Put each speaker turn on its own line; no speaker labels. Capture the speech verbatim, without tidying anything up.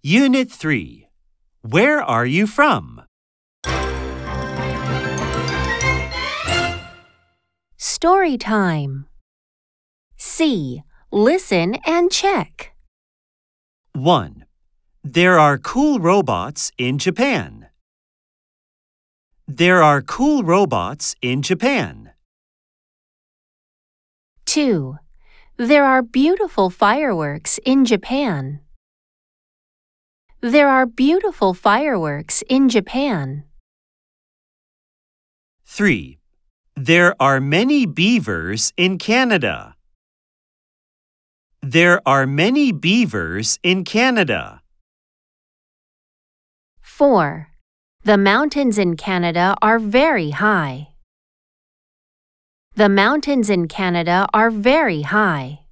Unit three. Where are you from?
Story time. C. Listen and check.
one. There are cool robots in Japan. There are cool robots in Japan.
two. There are beautiful fireworks in Japan. There are beautiful fireworks in Japan.
three. There are many beavers in Canada. There are many beavers in Canada.
four. The mountains in Canada are very high. The mountains in Canada are very high.